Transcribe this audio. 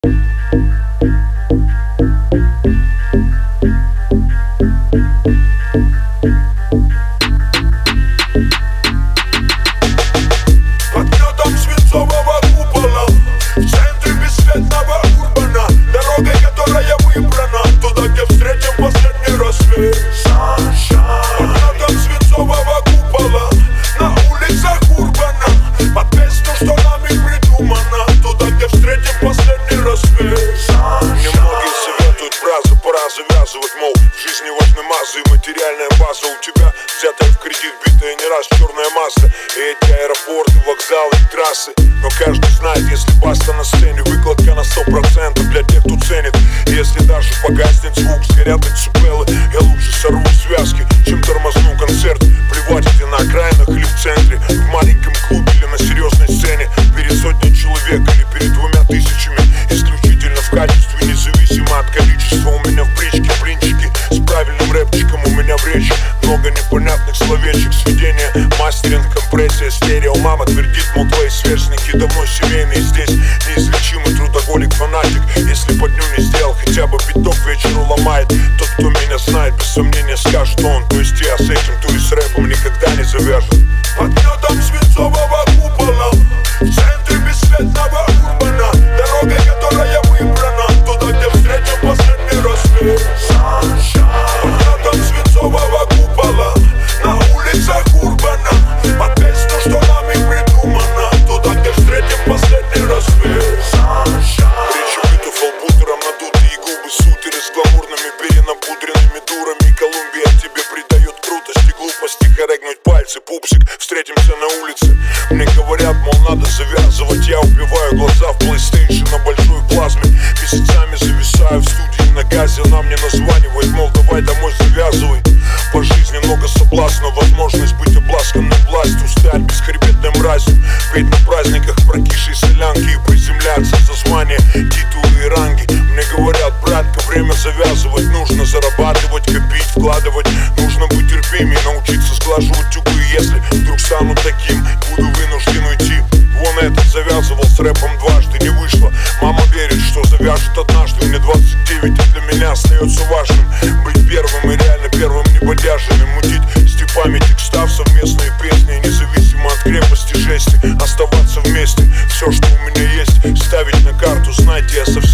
Нетом свинцового купола в центре бесцветного урбана, дорогой, которая выбрана, туда, где встретим последний рассвет. Под нетом свинцового купола на улицах урбана, под песню, что нами придумана, туда, где встретим последний рассвет. Немногие советуют фразы, пора завязывать, мол, в жизни важны массы и материальная база. У тебя взятая в кредит, битая не раз черная масса, и эти аэропорты, вокзалы и трассы. Но каждый знает, если баста на сцене, выкладка на 100% для тех, кто ценит. Если даже погаснет звук, сгорят децибелы, я лучше сорву связки, чем тормозну концерт. Плевать, где на окраинах или в центре, в маленьком клубе или на серьезной сцене, перед сотней человек или перед 2000. Исключительно в качестве, независимо от количества. У меня в бричке блинчики с правильным рэпчиком, у меня в речи много непонятных словечек. Сведение, мастеринг, компрессия, стерео. Мама твердит, мол, твои сверстники давно семейные. Здесь неизлечимый трудоголик, фанатик. Если по дню не сделал хотя бы биток, вечеру ломает. Тот, кто меня знает, без сомнения скажет он. То есть я с этим, то и с рэпом никогда не завяжет. Под нетом свинцового купола в центре бесцветного урбана, дорогой, которая выбрана, туда, где встретим последний рассвет. Под нетом свинцового купола на улицах урбана, под песню, что нами придумана, туда, где встретим последний рассвет. Речи биту фолбутером, надутые губы, сутеры с гламурными перенапудренными дурами. Колумбия тебе придает крутость и глупости, хорегнуть пальцы, пупсик, встретимся на улице. Мне говорят, мол, надо завязывать, я убиваю глаза в PlayStation на большой плазме. Месяцами зависаю в студии на газе, она мне названивает, мол, давай домой завязывай. По жизни много соблазнов, возможность быть обласканной властью, стать бесхребетной мразью, петь на праздниках прокисшей солянки и приземляться за звания, титулы и ранги. Мне говорят, братка, время завязывать, нужно зарабатывать, копить, вкладывать, нужно быть терпимее, научиться сглаживать углы. Если вдруг стану таким, буду вынужден уйти. Вон этот завязывал с рэпом дважды, не вышло. Мама верит, что завяжет однажды. Мне 29, и для меня остается важным быть первым и реально первым, не бодяжами. Мутить степами текстав, совместные песни, независимо от крепости жести, оставаться вместе. Все, что у меня есть, ставить на карту, знаете, я совсем